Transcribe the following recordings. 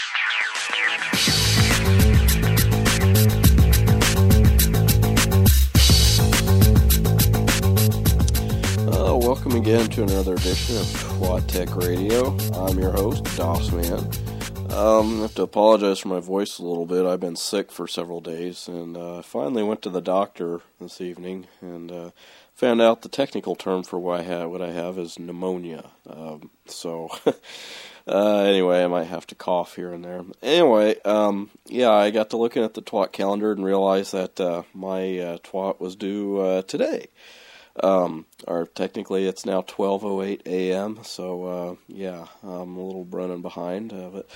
Welcome again to another edition of Twat Tech Radio. I'm your host, DOSman. I have to apologize for my voice a little bit. I've been sick for several days, and I finally went to the doctor this evening and found out the technical term for what I have is pneumonia. Anyway, I might have to cough here and there. Anyway, I got to looking at the Twat calendar and realized that my Twat was due today. Or technically it's now 12:08 a.m., so, I'm a little running behind.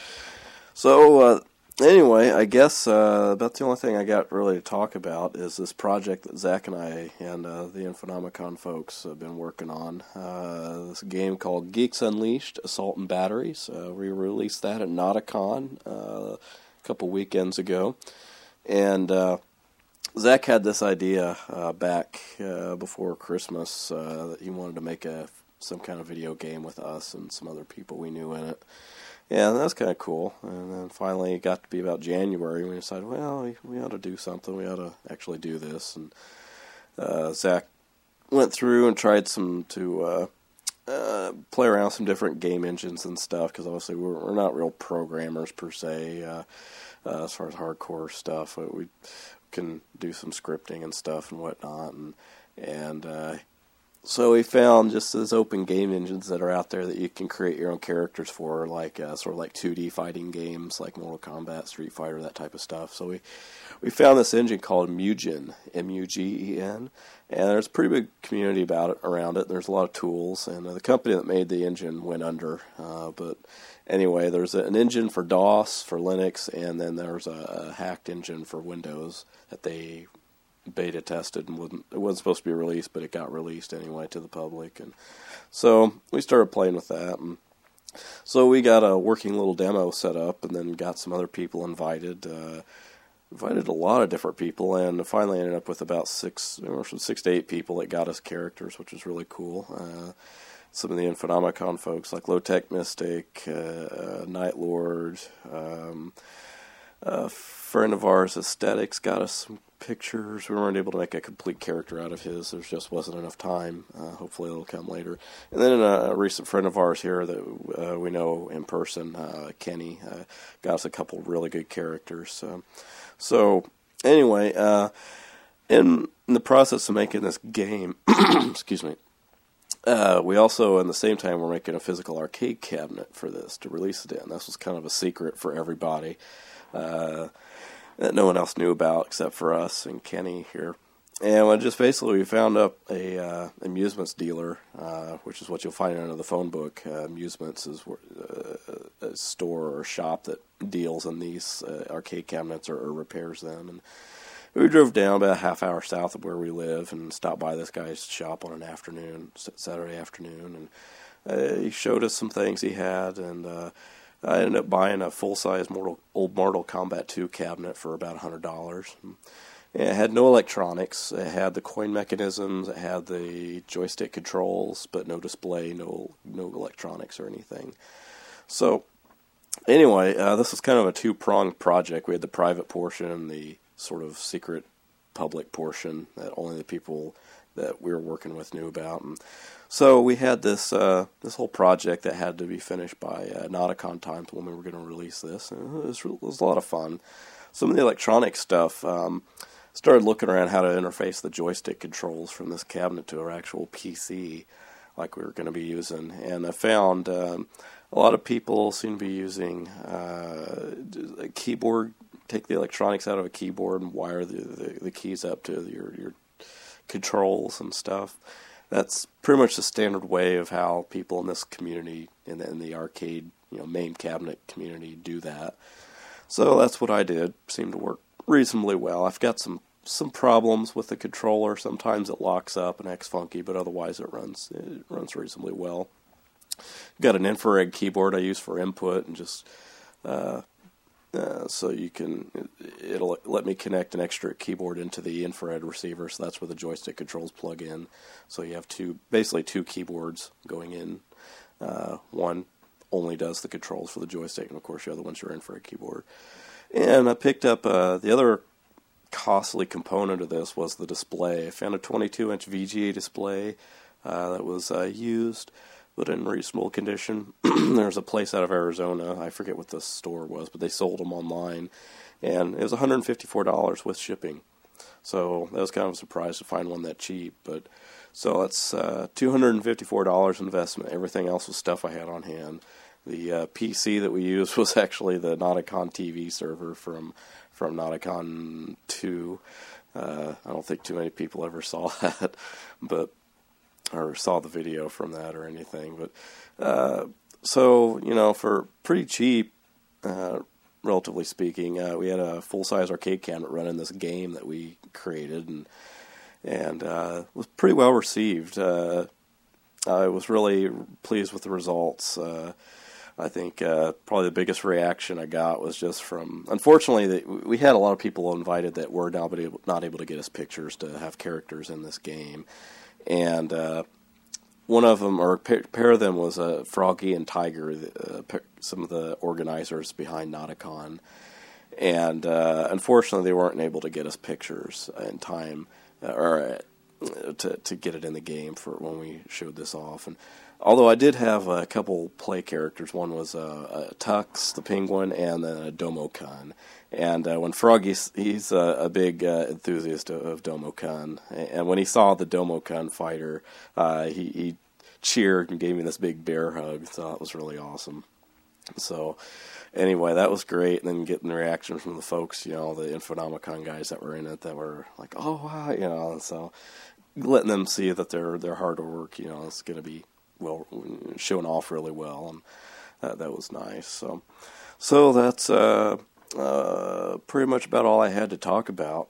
Anyway, I guess about the only thing I got really to talk about is this project that Zach and I and the Infonomicon folks have been working on. This game called Geeks Unleashed, Assault and Batteries. We released that at Nauticon a couple weekends ago, and Zach had this idea back before Christmas that he wanted to make some kind of video game with us and some other people we knew in it. Yeah, that's kind of cool. And then finally it got to be about January, and we decided, well, we ought to do something. We ought to actually do this. And Zach went through and tried to play around with some different game engines and stuff, because obviously we're not real programmers per se as far as hardcore stuff. We can do some scripting and stuff and whatnot, and so we found just those open game engines that are out there that you can create your own characters for, like sort of like 2D fighting games like Mortal Kombat, Street Fighter, that type of stuff. So we found this engine called Mugen, M-U-G-E-N, and there's a pretty big community around it. There's a lot of tools, and the company that made the engine went under, but anyway, there's an engine for DOS, for Linux, and then there's a hacked engine for Windows that they beta tested, and it wasn't supposed to be released, but it got released anyway to the public. And so we started playing with that, and so we got a working little demo set up, and then got some other people invited a lot of different people, and finally ended up with about 6 to 8 people that got us characters, which was really cool. Some of the Infonomicon folks, like Low Tech Mystic, Night Lord, a friend of ours, Aesthetics, got us some pictures. We weren't able to make a complete character out of his. There just wasn't enough time. Hopefully it'll come later. And then a recent friend of ours here that we know in person, Kenny, got us a couple really good characters. So anyway, in the process of making this game, excuse me, we also, in the same time, we're making a physical arcade cabinet for this to release it in. This was kind of a secret for everybody that no one else knew about except for us and Kenny here. And we found up a amusements dealer, which is what you'll find under the phone book. Amusements is a store or shop that deals in these arcade cabinets or repairs them. And we drove down about a half hour south of where we live and stopped by this guy's shop on an afternoon, Saturday afternoon, and he showed us some things he had, and I ended up buying a full-size old Mortal Kombat 2 cabinet for about $100. It had no electronics. It had the coin mechanisms. It had the joystick controls, but no display, no electronics or anything. So anyway, this was kind of a two-pronged project. We had the private portion and the sort of secret public portion that only the people that we were working with knew about. And so we had this whole project that had to be finished by Nauticon time when we were going to release this. And it was a lot of fun. Some of the electronic stuff, started looking around how to interface the joystick controls from this cabinet to our actual PC like we were going to be using. And I found a lot of people seem to be using a keyboard, take the electronics out of a keyboard and wire the keys up to your controls and stuff. That's pretty much the standard way of how people in this community, in the arcade, MAME cabinet community, do that. So that's what I did. Seemed to work reasonably well. I've got some problems with the controller. Sometimes it locks up and acts funky, but otherwise it runs reasonably well. Got an infrared keyboard I use for input, and just so it'll let me connect an extra keyboard into the infrared receiver, so that's where the joystick controls plug in. So you have basically two keyboards going in, one only does the controls for the joystick, and of course your other ones are in for a keyboard. And I picked up the other costly component of this was the display. I found a 22-inch VGA display that was used, but in reasonable condition. There's a place out of Arizona, I forget what the store was, but they sold them online, and it was $154 with shipping. So that was kind of a surprise to find one that cheap, but so that's $254 investment. Everything else was stuff I had on hand. The PC that we used was actually the Nauticon TV server from Nauticon 2. I don't think too many people ever saw that, or saw the video from that or anything. But so for pretty cheap, relatively speaking, we had a full-size arcade cabinet running this game that we created, and was pretty well received. I was really pleased with the results. I think probably the biggest reaction I got was just from, unfortunately, we had a lot of people invited that were not able to get us pictures to have characters in this game. And one of them, or a pair of them, was Froggy and Tiger, some of the organizers behind Nauticon. And unfortunately, they weren't able to get us pictures in time, or to get it in the game for when we showed this off. And although I did have a couple play characters, one was Tux, the penguin, and then a Domokun. And when Froggy, he's a big enthusiast of Domokun, and when he saw the Domokun fighter, he cheered and gave me this big bear hug. So it was really awesome. So anyway, that was great. And then getting the reaction from the folks, the Infonomicon guys that were in it, that were like, "Oh wow," and so letting them see that their hard work, is going to be shown off really well, and that was nice. So that's pretty much about all I had to talk about.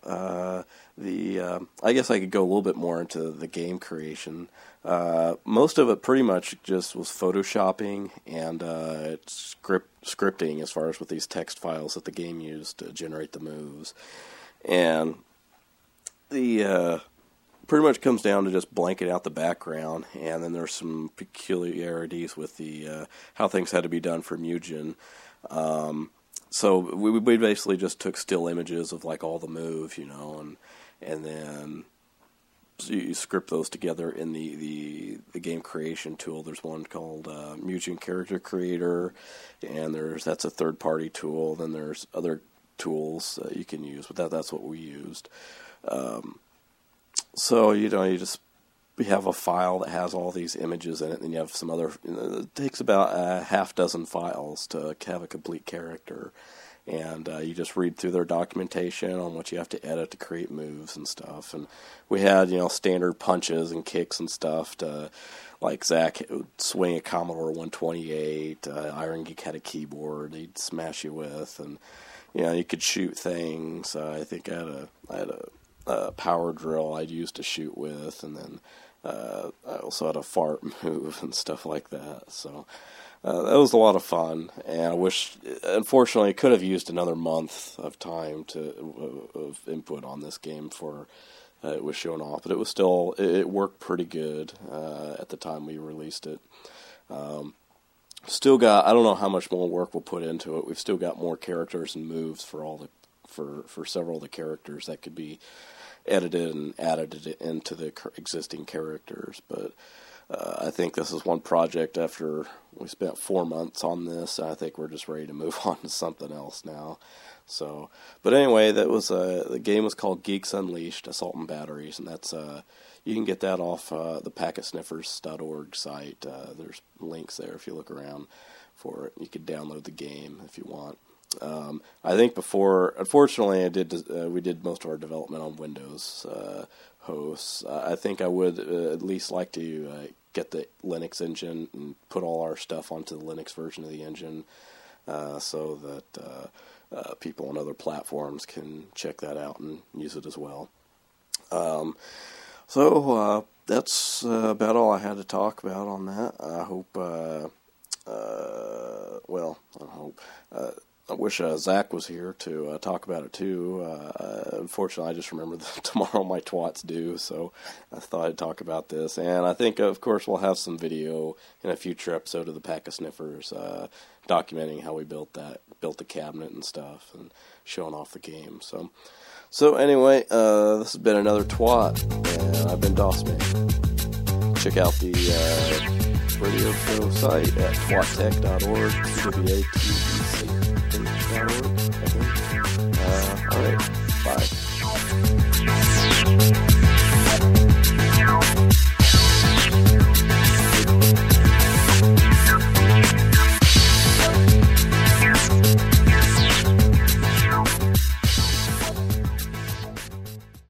I guess I could go a little bit more into the game creation. Most of it pretty much just was photoshopping and scripting as far as with these text files that the game used to generate the moves. And the pretty much comes down to just blanking out the background, and then there's some peculiarities with the how things had to be done for Mugen. So we basically just took still images of like all the moves, and then you script those together in the game creation tool. There's one called Mugen Character Creator, and that's a third-party tool. Then there's other tools you can use, but that's what we used. So you have a file that has all these images in it, and then you have some other. It takes about a half dozen files to have a complete character, and you just read through their documentation on what you have to edit to create moves and stuff. And we had standard punches and kicks and stuff to, like Zach would swing a Commodore 128. Iron Geek had a keyboard he'd smash you with, and you could shoot things. I think I had a power drill I'd used to shoot with, and then I also had a fart move and stuff like that. So that was a lot of fun, and I wish, unfortunately, I could have used another month of time of input on this game for it was shown off, but it worked pretty good at the time we released it. Still got, I don't know how much more work we'll put into it. We've still got more characters and moves for several of the characters that could be edited and added into the existing characters, but I think this is one project after we spent 4 months on this. I think we're just ready to move on to something else now. So, but anyway, that was the game was called Geeks Unleashed: Assault and Batteries, and that's you can get that off the packetsniffers.org site. There's links there if you look around for it. You could download the game if you want. I think before, unfortunately, we did most of our development on Windows hosts. I think I would at least like to get the Linux engine and put all our stuff onto the Linux version of the engine, so that people on other platforms can check that out and use it as well. So that's about all I had to talk about on that. I hope. I wish Zach was here to talk about it too. Unfortunately, I just remember that tomorrow my twat's due, so I thought I'd talk about this. And I think, of course, we'll have some video in a future episode of the Pack of Sniffers documenting how we built the cabinet and stuff, and showing off the game. So anyway, this has been another twat, and I've been DOSman. Check out the radio show site at twattech.org, TWATTECH.